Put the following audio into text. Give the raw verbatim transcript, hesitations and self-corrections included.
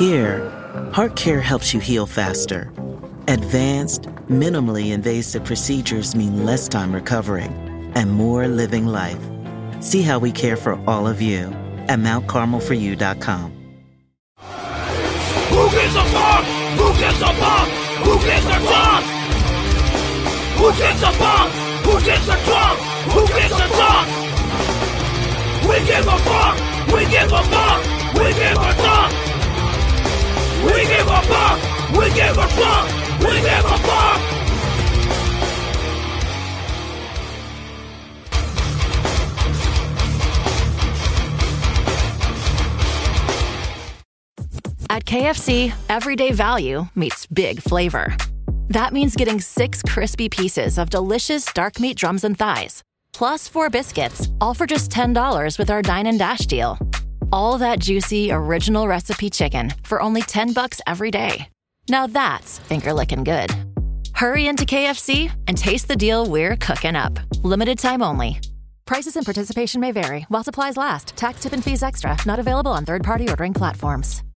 Here, HeartCare helps you heal faster. Advanced, minimally invasive procedures mean less time recovering and more living life. See how we care for all of you at Mount Carmel For You dot com. Who gives a fuck? Who gives a fuck? Who gives a fuck? Who gives a fuck? Who gives a fuck? Who gives a fuck? We give a fuck. We give a fuck. We give a fuck. We give a fuck. We give a fuck. We give a fuck. At K F C, everyday value meets big flavor. That means getting six crispy pieces of delicious dark meat drums and thighs, plus four biscuits, all for just ten dollars with our Dine and Dash deal. All that juicy, original recipe chicken for only ten bucks every day. Now that's finger-licking good. Hurry into K F C and taste the deal we're cooking up. Limited time only. Prices and participation may vary while supplies last. Tax, tip, and fees extra. Not available on third-party ordering platforms.